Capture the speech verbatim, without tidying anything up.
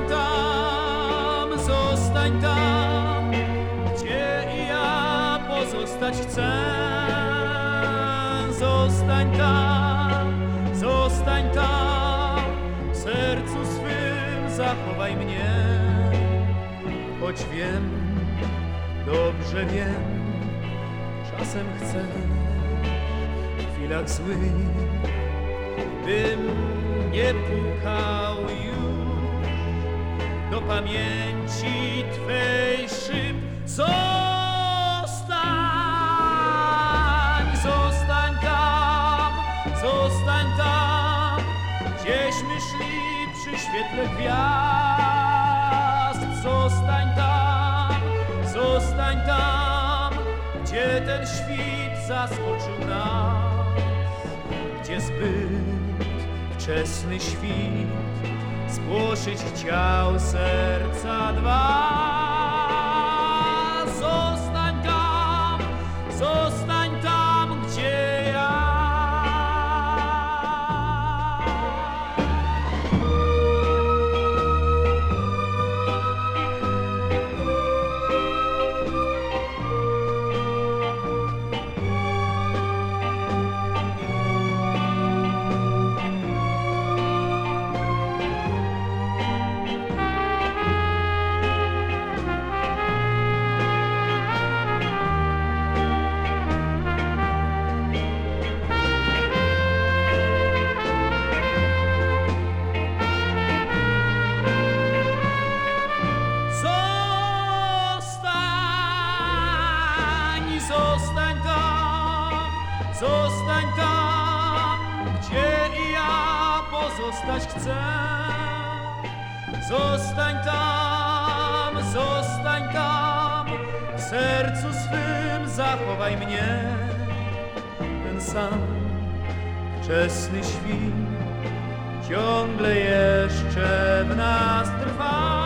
tam, zostań tam, gdzie i ja pozostać chcę. Zostań tam, zostań tam, w sercu swym zachowaj mnie. Choć wiem, dobrze wiem, czasem chcę w chwilach złych, bym nie pukał już do pamięci Twej szyb. Zostań, zostań tam, zostań tam, gdzieśmy szli przy świetle gwiazd. Zostań tam, zostań tam, gdzie ten świt zaskoczył nas, gdzie zbyt wczesny świt spłoszyć chciał serca dwa. Zostań tam, zostań tam, gdzie ja. Zostań tam, zostań tam, gdzie i ja pozostać chcę. Zostań tam, zostań tam, w sercu swym zachowaj mnie. Ten sam wczesny świt ciągle jeszcze w nas trwa.